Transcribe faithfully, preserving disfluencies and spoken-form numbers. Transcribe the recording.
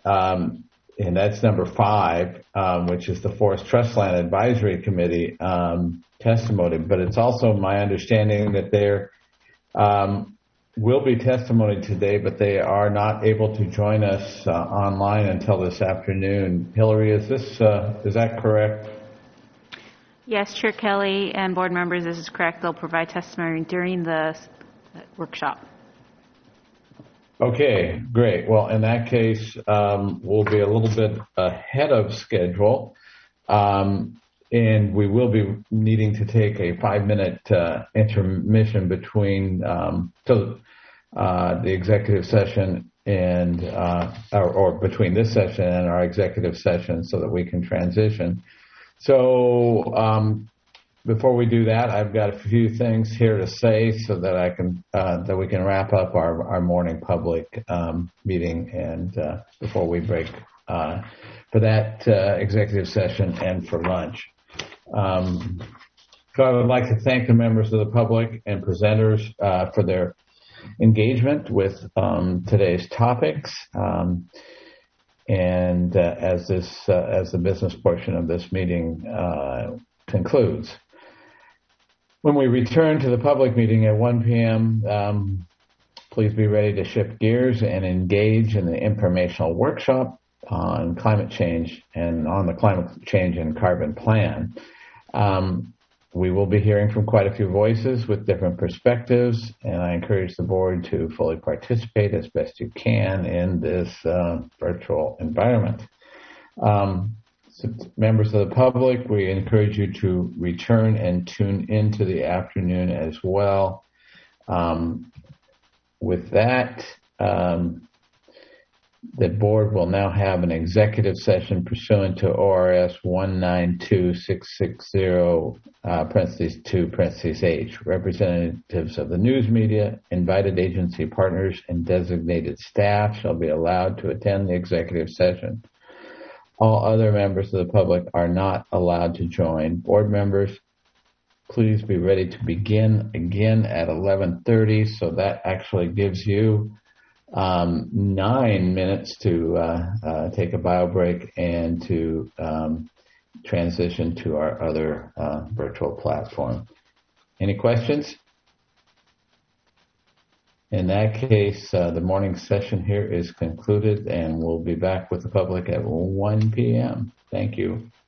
um, and that's number five, um, which is the Forest Trust Land Advisory Committee um, testimony. But it's also my understanding that there um, will be testimony today, but they are not able to join us uh, online until this afternoon. Hillary, is this uh, is that correct? Yes, Chair Kelly and board members, this is correct. They'll provide testimony during the workshop. Okay, great. Well, in that case, um, we'll be a little bit ahead of schedule, um, and we will be needing to take a five-minute uh, intermission between um, so, uh, the executive session and uh, or, or between this session and our executive session, so that we can transition. So. Um, Before we do that, I've got a few things here to say so that I can uh, that we can wrap up our, our morning public um, meeting, and uh, before we break uh, for that uh, executive session and for lunch. Um, so I would like to thank the members of the public and presenters uh, for their engagement with um, today's topics. Um, and uh, as this uh, as the business portion of this meeting uh, concludes. When we return to the public meeting at one p.m., um, please be ready to shift gears and engage in the informational workshop on climate change and on the climate change and carbon plan. Um, we will be hearing from quite a few voices with different perspectives, and I encourage the board to fully participate as best you can in this uh, virtual environment. Um, So members of the public, we encourage you to return and tune into the afternoon as well. Um, with that, um, the board will now have an executive session pursuant to O R S one nine two six six zero, uh, parentheses two, parentheses H. Representatives of the news media, invited agency partners, and designated staff shall be allowed to attend the executive session. All other members of the public are not allowed to join. Board members, please be ready to begin again at eleven thirty, so that actually gives you um, nine minutes to uh, uh, take a bio break and to um, transition to our other uh, virtual platform. Any questions? In that case, uh, the morning session here is concluded, and we'll be back with the public at one p.m. Thank you.